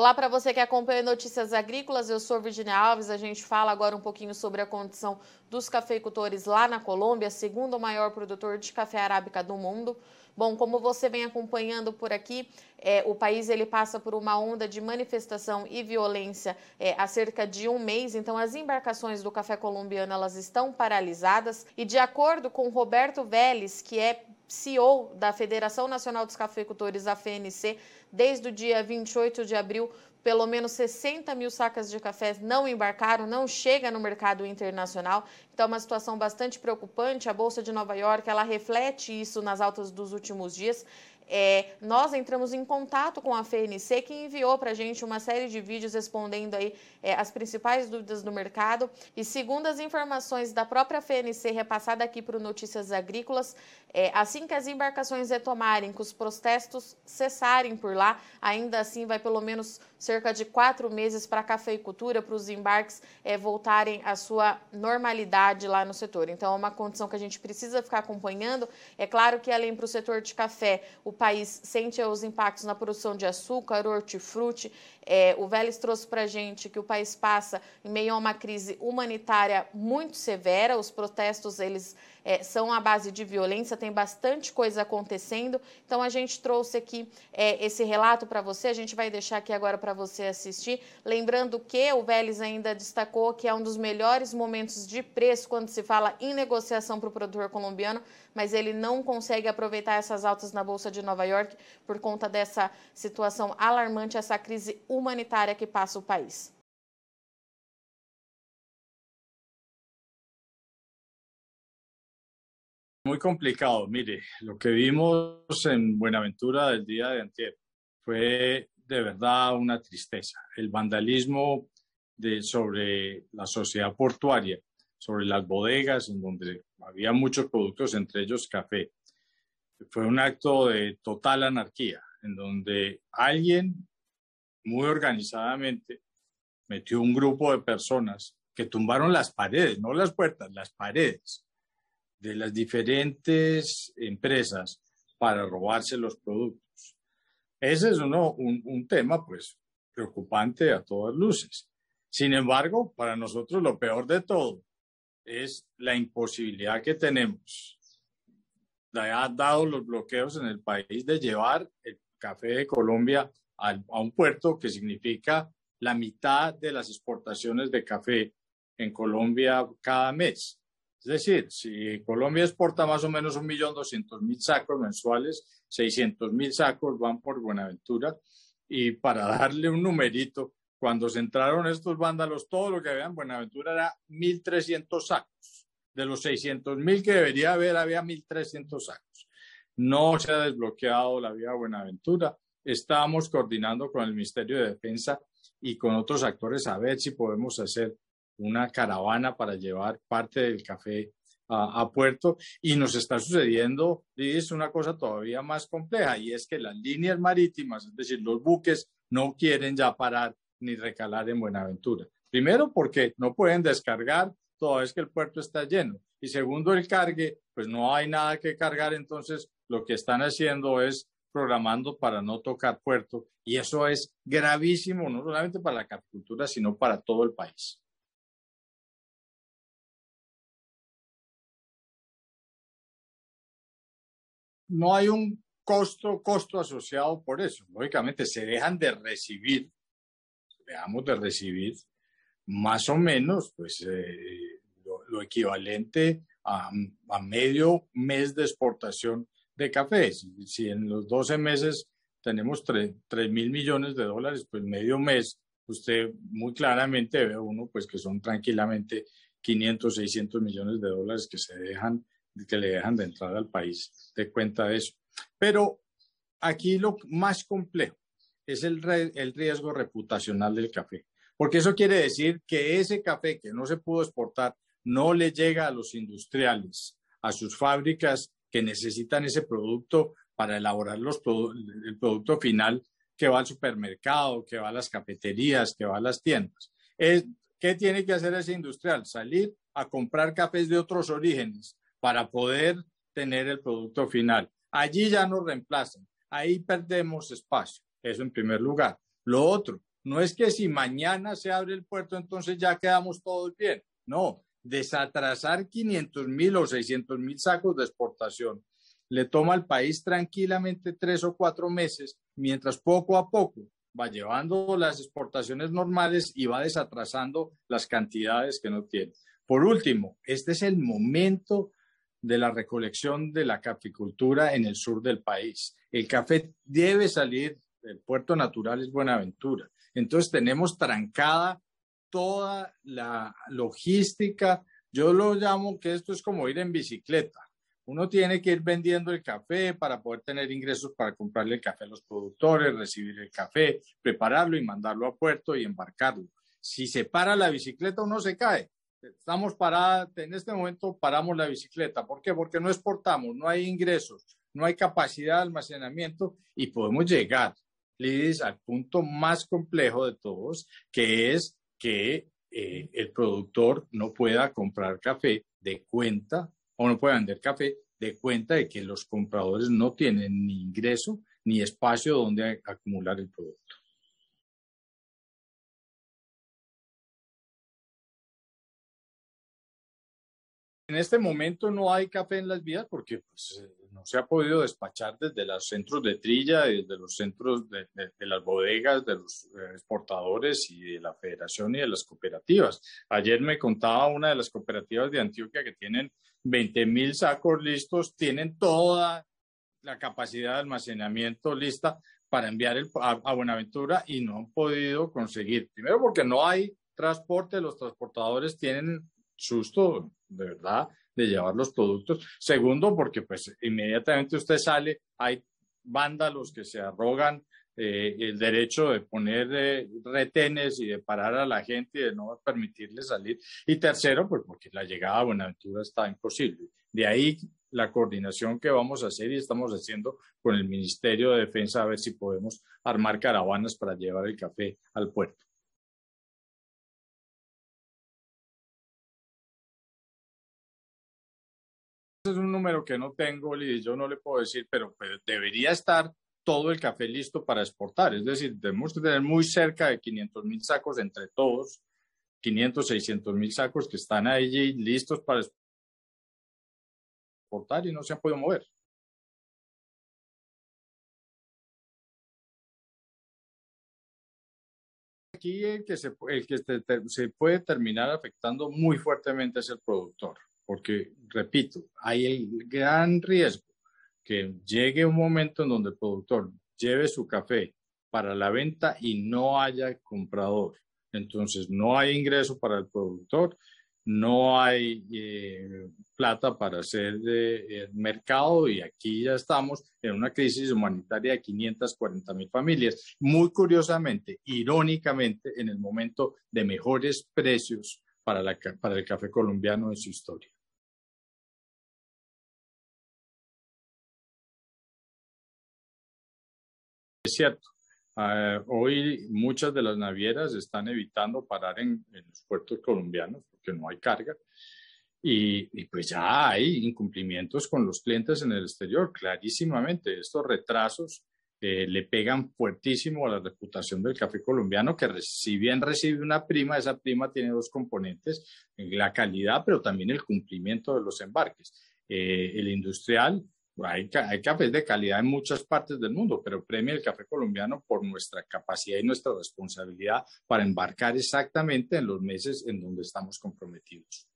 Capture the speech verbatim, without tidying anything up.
Olá para você que acompanha Notícias Agrícolas, eu sou Virginia Alves. A gente fala agora um pouquinho sobre a condição dos cafeicultores lá na Colômbia, segundo o maior produtor de café arábica do mundo. Bom, como você vem acompanhando por aqui, é, o país ele passa por uma onda de manifestação e violência é, há cerca de um mês, então as embarcações do café colombiano elas estão paralisadas e de acordo com Roberto Vélez, que é C E O da Federação Nacional dos Cafeicultores, a F N C, desde o dia vinte e oito de abril, pelo menos sessenta mil sacas de café não embarcaram, não chega no mercado internacional. Então, é uma situação bastante preocupante. A Bolsa de Nova York, ela reflete isso nas altas dos últimos dias. É, nós entramos em contato com a F N C, que enviou para a gente uma série de vídeos respondendo aí é, as principais dúvidas do mercado. E segundo as informações da própria F N C repassada aqui para o Notícias Agrícolas, é, assim que as embarcações retomarem, que os protestos cessarem por lá, ainda assim vai pelo menos cerca de quatro meses para a cafeicultura, para os embarques é, voltarem à sua normalidade lá no setor. Então, é uma condição que a gente precisa ficar acompanhando. É claro que, além para o setor de café, o país sente os impactos na produção de açúcar, hortifruti. É, o Vélez trouxe para a gente que o país passa em meio a uma crise humanitária muito severa. Os protestos, eles é, são à base de violência, tem bastante coisa acontecendo. Então, a gente trouxe aqui é, esse relato para você. A gente vai deixar aqui agora para você assistir. Lembrando que o Vélez ainda destacou que é um dos melhores momentos de preço quando se fala em negociação para o produtor colombiano, mas ele não consegue aproveitar essas altas na Bolsa de Nova York por conta dessa situação alarmante, essa crise humanitária que passa o país. Muy complicado. Mire, lo que vimos en Buenaventura del día de antier fue de verdad una tristeza. El vandalismo de, sobre la sociedad portuaria, sobre las bodegas, en donde había muchos productos, entre ellos café. Fue un acto de total anarquía, en donde alguien muy organizadamente metió un grupo de personas que tumbaron las paredes, no las puertas, las paredes de las diferentes empresas para robarse los productos. Ese es uno, un, un tema pues preocupante a todas luces. Sin embargo, para nosotros lo peor de todo es la imposibilidad que tenemos, dado los bloqueos en el país, de llevar el café de Colombia a, a un puerto que significa la mitad de las exportaciones de café en Colombia cada mes. Es decir, si Colombia exporta más o menos un millón doscientos mil sacos mensuales, seiscientos mil sacos van por Buenaventura. Y para darle un numerito, cuando se entraron estos vándalos, todo lo que había en Buenaventura era mil trescientos sacos. De los seiscientos mil que debería haber, había mil trescientos sacos. No se ha desbloqueado la vía Buenaventura. Estamos coordinando con el Ministerio de Defensa y con otros actores a ver si podemos hacer una caravana para llevar parte del café a, a puerto, y nos está sucediendo, es una cosa todavía más compleja, y es que las líneas marítimas, es decir, los buques, no quieren ya parar ni recalar en Buenaventura. Primero, porque no pueden descargar toda vez que el puerto está lleno, y segundo, el cargue, pues no hay nada que cargar, entonces lo que están haciendo es programando para no tocar puerto, y eso es gravísimo, no solamente para la caficultura, sino para todo el país. No hay un costo, costo asociado por eso. Lógicamente se dejan de recibir, dejamos de recibir más o menos pues, eh, lo, lo equivalente a, a medio mes de exportación de café. Si, si en los doce meses tenemos tres mil millones de dólares, pues medio mes, usted muy claramente ve uno pues, que son tranquilamente quinientos, seiscientos millones de dólares que se dejan que le dejan de entrar al país, de cuenta de eso. Pero aquí lo más complejo es el, re, el riesgo reputacional del café, porque eso quiere decir que ese café que no se pudo exportar no le llega a los industriales, a sus fábricas que necesitan ese producto para elaborar los produ el producto final que va al supermercado, que va a las cafeterías, que va a las tiendas. Es, ¿qué tiene que hacer ese industrial? Salir a comprar cafés de otros orígenes para poder tener el producto final. Allí ya nos reemplazan, ahí perdemos espacio, eso en primer lugar. Lo otro, No es que si mañana se abre el puerto, entonces ya quedamos todos bien. No, desatrasar quinientos mil o seiscientos mil sacos de exportación le toma al país tranquilamente tres o cuatro meses, mientras poco a poco va llevando las exportaciones normales y va desatrasando las cantidades que no tiene. Por último, este es el momento de la recolección de la caficultura en el sur del país. El café debe salir del puerto natural, es Buenaventura. Entonces tenemos trancada toda la logística. Yo lo llamo que esto es como ir en bicicleta. Uno tiene que ir vendiendo el café para poder tener ingresos para comprarle el café a los productores, recibir el café, prepararlo y mandarlo a puerto y embarcarlo. Si se para la bicicleta, uno se cae. Estamos parados, en este momento paramos la bicicleta. ¿Por qué? Porque no exportamos, no hay ingresos, no hay capacidad de almacenamiento y podemos llegar, Lidis, al punto más complejo de todos, que es que eh, el productor no pueda comprar café de cuenta o no pueda vender café de cuenta de que los compradores no tienen ni ingreso ni espacio donde acumular el producto. En este momento no hay café en las vías porque pues, no se ha podido despachar desde los centros de trilla, desde los centros de, de, de las bodegas, de los exportadores y de la federación y de las cooperativas. Ayer me contaba una de las cooperativas de Antioquia que tienen veinte mil sacos listos, tienen toda la capacidad de almacenamiento lista para enviar el, a, a Buenaventura y no han podido conseguir. Primero porque no hay transporte, los transportadores tienen susto, de verdad, de llevar los productos. Segundo, porque pues inmediatamente usted sale, hay vándalos que se arrogan eh, el derecho de poner eh, retenes y de parar a la gente y de no permitirle salir. Y tercero, pues porque la llegada a Buenaventura está imposible. De ahí la coordinación que vamos a hacer y estamos haciendo con el Ministerio de Defensa a ver si podemos armar caravanas para llevar el café al puerto. Es un número que no tengo y yo no le puedo decir, pero, pero debería estar todo el café listo para exportar. Es decir, tenemos que tener muy cerca de quinientos mil sacos entre todos, quinientos, seiscientos mil sacos que están allí listos para exportar y no se han podido mover. Aquí el que, se, el que se, se puede terminar afectando muy fuertemente es el productor. Porque, repito, hay el gran riesgo que llegue un momento en donde el productor lleve su café para la venta y no haya comprador. Entonces, no hay ingreso para el productor, no hay eh, plata para hacer eh, el mercado y aquí ya estamos en una crisis humanitaria de quinientas cuarenta mil familias. Muy curiosamente, irónicamente, en el momento de mejores precios para, la, para el café colombiano en su historia. Es cierto, uh, hoy muchas de las navieras están evitando parar en, en los puertos colombianos porque no hay carga y, y pues ya hay incumplimientos con los clientes en el exterior, clarísimamente. Estos retrasos eh, le pegan fuertísimo a la reputación del café colombiano, que si bien recibe una prima, esa prima tiene dos componentes, la calidad, pero también el cumplimiento de los embarques. Eh, el industrial, hay, hay cafés de calidad en muchas partes del mundo, pero premia el café colombiano por nuestra capacidad y nuestra responsabilidad para embarcar exactamente en los meses en donde estamos comprometidos.